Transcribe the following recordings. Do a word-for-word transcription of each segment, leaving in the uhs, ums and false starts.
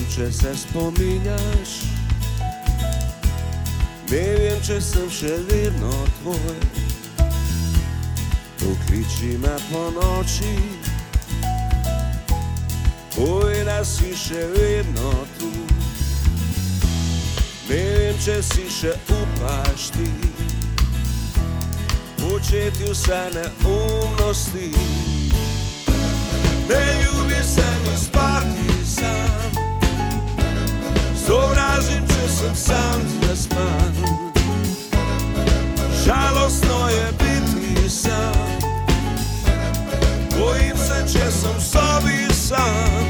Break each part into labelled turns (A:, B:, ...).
A: vem, če se spominjaš, ne vem, če sem še vedno tvoj. Pokliči me po noči, povej, da si še vedno tu. Ne vem, če si še upaš ti početi vse neumnosti. Ne ljubi se mi spati sam, sovražim, če sem sam zaspan. Žalostno je biti sam, bojim se, če sem v sobi sam.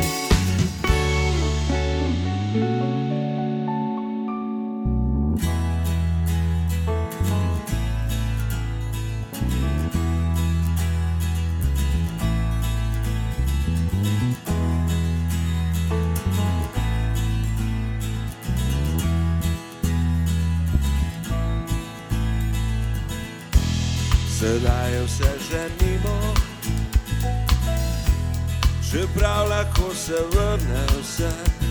A: Sedaj je vse že mimo, čeprav lahko se vrne vse.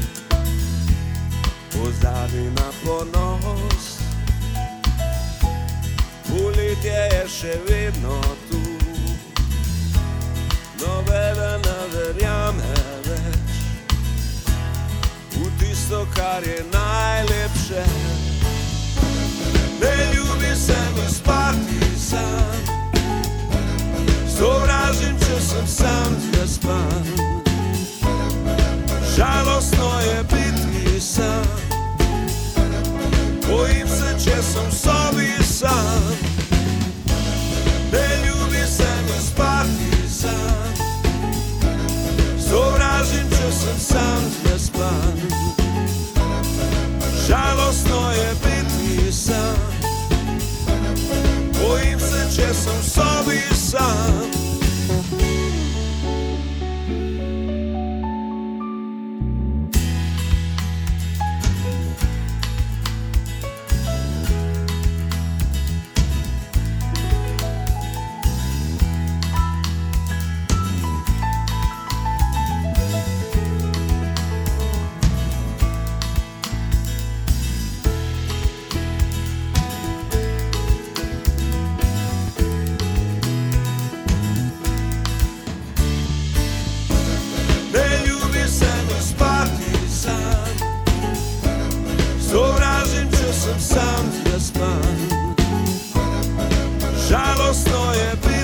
A: Pozabi na ponos, poletje je še vedno tu. Nobeden ne verjame več v tisto, kar je najlepše. Ne ljubi se mi spati sam, sovražim, če sem sam zaspan. Žalostno je biti sam, bojim se, če sem v sobi sam. Ne ljubi se mi spati sam, sovražim, če sem sam zaspan. Žalostno je biti sam, bojim se, če sem v sobi sam. Sovražim, če sem sam zaspan. Žalostno je biti